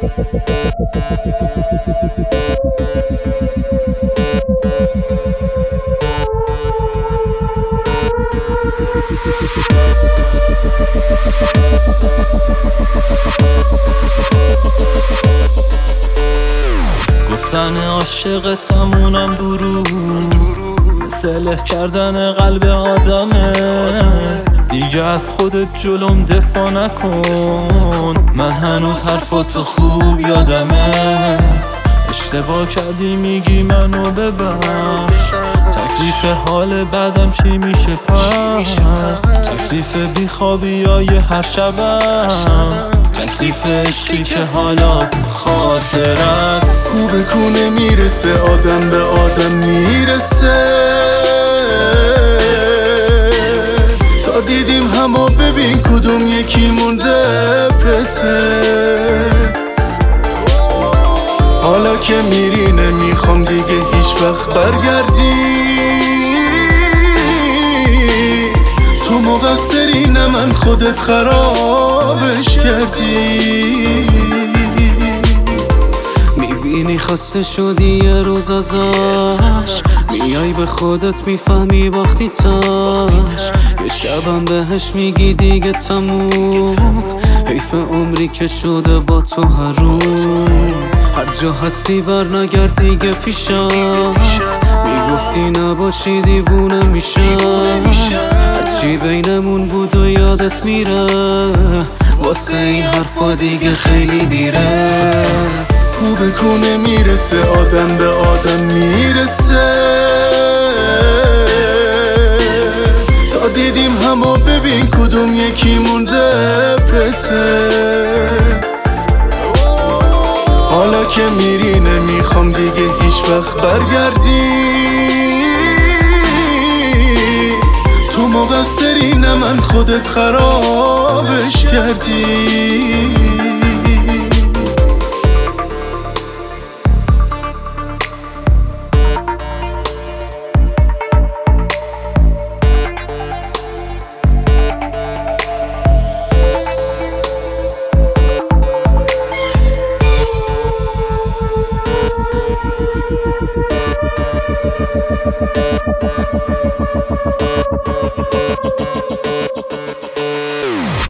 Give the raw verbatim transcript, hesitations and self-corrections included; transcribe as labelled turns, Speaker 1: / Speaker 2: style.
Speaker 1: گفتن عاشقتمونم درو مثل کردن قلب آدمه. دیگه از خودت جلوم دفاع نکن، من هنوز حرفاتو خوب یادمه. اشتباه کردی میگی منو ببخش، تکلیف حال بعدم چی میشه پس؟ تکلیف بیخوابی های هر شبم، تکلیف عشقی که حالا خاطر است.
Speaker 2: کو به کو نمیرسه، آدم به آدم میرسه. تا دیدیم همو ببین کدوم یکی مونده پرسه. حالا که میری نمیخوام دیگه هیچ وقت برگردی. تو مقصری نه من، خودت خرابش کردی.
Speaker 1: میبینی خسته شدی یه روز ازش، میای به خودت میفهمی باختی تاش. یه شبم بهش میگی دیگه تموم، حیف عمری که شده با تو حروم. هر جا هستی بر نگرد دیگه پیشم، میگفتی نباشی دیوونه میشم. هرچی بینمون بود و یادت میره، واسه این حرفا دیگه خیلی دیره.
Speaker 2: کو به کو نمیرسه، آدم به آدم میرسه. تا دیدیم همو ببین کدوم یکی مونده پرسه. حالا که میری نمیخوام دیگه هیچ وقت برگردی. تو مقصری نه من، خودت خرابش کردی.
Speaker 3: Thank you.